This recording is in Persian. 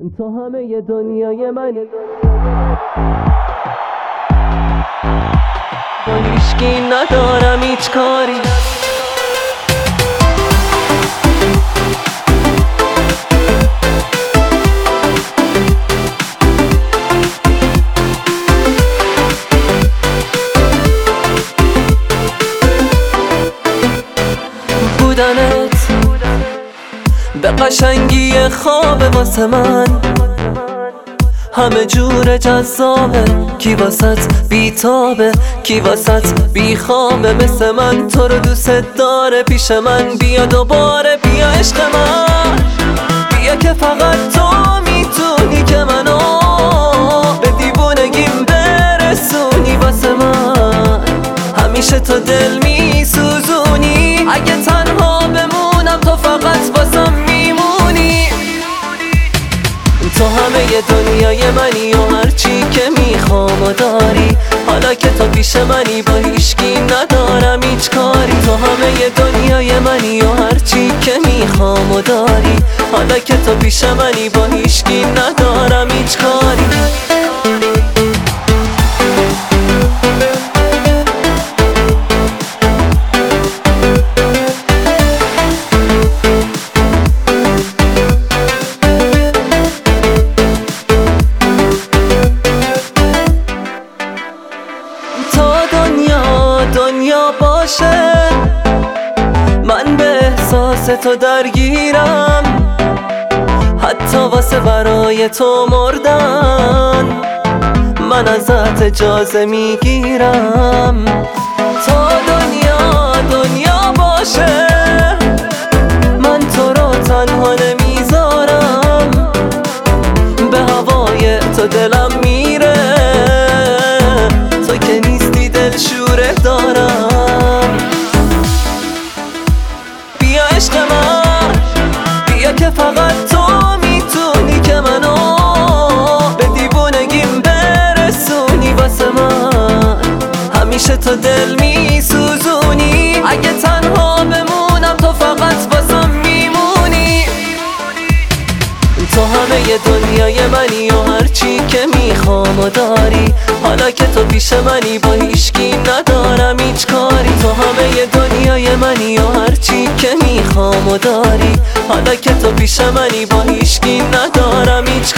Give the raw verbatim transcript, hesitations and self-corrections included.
تو همه دنیای منی، با هیچکی ندارم هیچ کاری. بودنت به قشنگی خواب واسه من همه جور جذابه، کی واسط بیتابه، کی واسط بیخوابه. مثل من تو رو دوست داره، پیش من بیا دوباره، بیا عشق من، بیا که فقط تو میتونی که منو به دیوونگیم برسونی. واسه من همیشه تو دل میسوزونی، اگه تنها بمونم تو فقط واسم میمونی. تو همه دنیای منی و هرچی که میخوام و داری، حالا که تو پیش منی با هیچکی ندارم هیچ کاری. تو همه دنیای منی و هرچی که میخوام و داری، حالا که تو پیش منی با هیچکی ندارم هیچ کاری. دنیا باشه من به احساس تو درگیرم، حتی واسه برای تو مردن من ازت اجازه میگیرم. تا دنیا دنیا باشه من تو رو تنها نمیذارم، به هوای تو دلم میره، تو که نیستی دلشوره دارم. بیا عشق من، بیا که فقط تو میتونی که منو به دیوونگیم برسونی. واسه من همیشه تو دل میسوزونی، اگه تنها بمونم تو فقط واسم میمونی. تو همه دنیای منی و هرچی که میخوام و داری، حالا که تو پیش منی با هیچکی ندارم هیچ کاری. تو همه دنیای منی و هرچی که میخوام و داری، حالا که تو پیش منی با هیچکی ندارم هیچ